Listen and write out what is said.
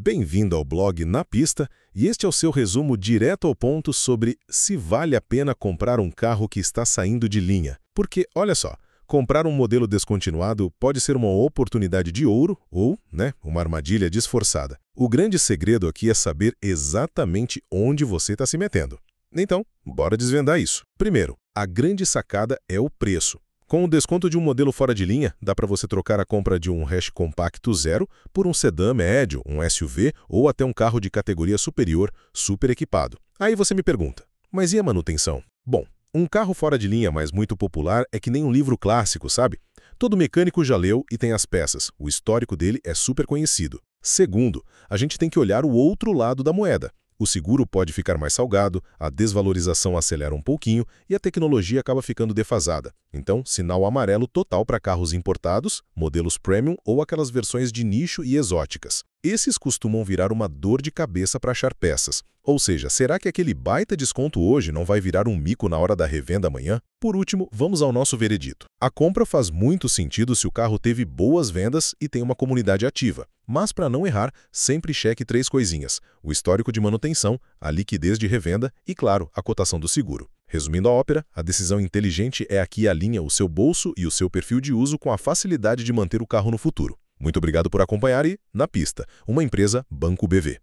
Bem-vindo ao blog Na Pista, e este é o seu resumo direto ao ponto sobre se vale a pena comprar um carro que está saindo de linha. Porque, olha só, comprar um modelo descontinuado pode ser uma oportunidade de ouro ou, uma armadilha disfarçada. O grande segredo aqui é saber exatamente onde você está se metendo. Então, bora desvendar isso. Primeiro, a grande sacada é o preço. Com o desconto de um modelo fora de linha, dá para você trocar a compra de um hatch compacto zero por um sedã médio, um SUV ou até um carro de categoria superior, super equipado. Aí você me pergunta, mas e a manutenção? Bom, um carro fora de linha, mas muito popular, é que nem um livro clássico, sabe? Todo mecânico já leu e tem as peças, o histórico dele é super conhecido. Segundo, a gente tem que olhar o outro lado da moeda. O seguro pode ficar mais salgado, a desvalorização acelera um pouquinho e a tecnologia acaba ficando defasada. Então, sinal amarelo total para carros importados, modelos premium ou aquelas versões de nicho e exóticas. Esses costumam virar uma dor de cabeça para achar peças. Ou seja, será que aquele baita desconto hoje não vai virar um mico na hora da revenda amanhã? Por último, vamos ao nosso veredito. A compra faz muito sentido se o carro teve boas vendas e tem uma comunidade ativa. Mas para não errar, sempre cheque 3 coisinhas: o histórico de manutenção, a liquidez de revenda e, claro, a cotação do seguro. Resumindo a ópera, a decisão inteligente é a que alinha o seu bolso e o seu perfil de uso com a facilidade de manter o carro no futuro. Muito obrigado por acompanhar e Na Pista, uma empresa Banco BV.